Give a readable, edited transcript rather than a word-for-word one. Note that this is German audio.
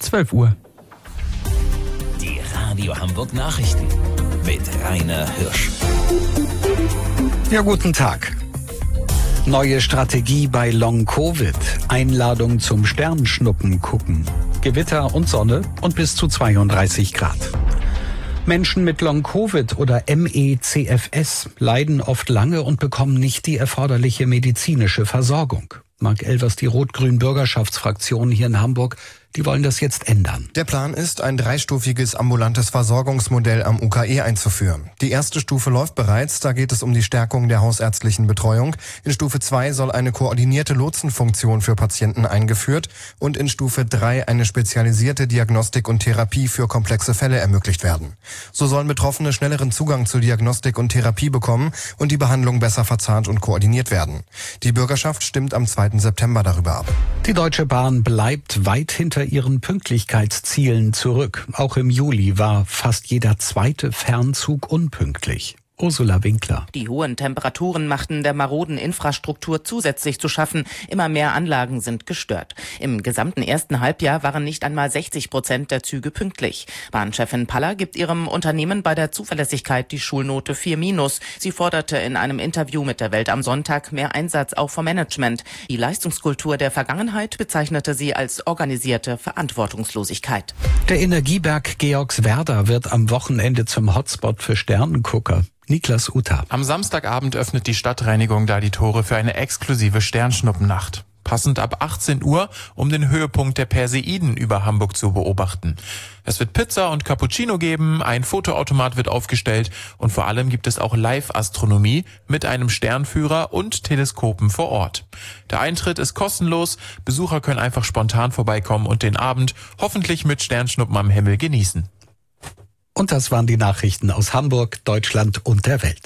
12 Uhr. Die Radio Hamburg Nachrichten mit Rainer Hirsch. Ja, guten Tag. Neue Strategie bei Long-Covid. Einladung zum Sternschnuppen gucken. Gewitter und Sonne und bis zu 32 Grad. Menschen mit Long-Covid oder MECFS leiden oft lange und bekommen nicht die erforderliche medizinische Versorgung. Marc Elvers, die Rot-Grün-Bürgerschaftsfraktion hier in Hamburg, die wollen das jetzt ändern. Der Plan ist, ein dreistufiges ambulantes Versorgungsmodell am UKE einzuführen. Die erste Stufe läuft bereits, da geht es um die Stärkung der hausärztlichen Betreuung. In Stufe 2 soll eine koordinierte Lotsenfunktion für Patienten eingeführt und in Stufe 3 eine spezialisierte Diagnostik und Therapie für komplexe Fälle ermöglicht werden. So sollen Betroffene schnelleren Zugang zu Diagnostik und Therapie bekommen und die Behandlung besser verzahnt und koordiniert werden. Die Bürgerschaft stimmt am 2. September darüber ab. Die Deutsche Bahn bleibt weit hinter ihren Pünktlichkeitszielen zurück. Auch im Juli war fast jeder zweite Fernzug unpünktlich. Ursula Winkler. Die hohen Temperaturen machten der maroden Infrastruktur zusätzlich zu schaffen. Immer mehr Anlagen sind gestört. Im gesamten ersten Halbjahr waren nicht einmal 60% der Züge pünktlich. Bahnchefin Paller gibt ihrem Unternehmen bei der Zuverlässigkeit die Schulnote 4-. Sie forderte in einem Interview mit der Welt am Sonntag mehr Einsatz auch vom Management. Die Leistungskultur der Vergangenheit bezeichnete sie als organisierte Verantwortungslosigkeit. Der Energieberg Georgswerda wird am Wochenende zum Hotspot für Sternengucker. Niklas Uta. Am Samstagabend öffnet die Stadtreinigung da die Tore für eine exklusive Sternschnuppennacht. Passend ab 18 Uhr, um den Höhepunkt der Perseiden über Hamburg zu beobachten. Es wird Pizza und Cappuccino geben, ein Fotoautomat wird aufgestellt und vor allem gibt es auch Live-Astronomie mit einem Sternführer und Teleskopen vor Ort. Der Eintritt ist kostenlos, Besucher können einfach spontan vorbeikommen und den Abend hoffentlich mit Sternschnuppen am Himmel genießen. Und das waren die Nachrichten aus Hamburg, Deutschland und der Welt.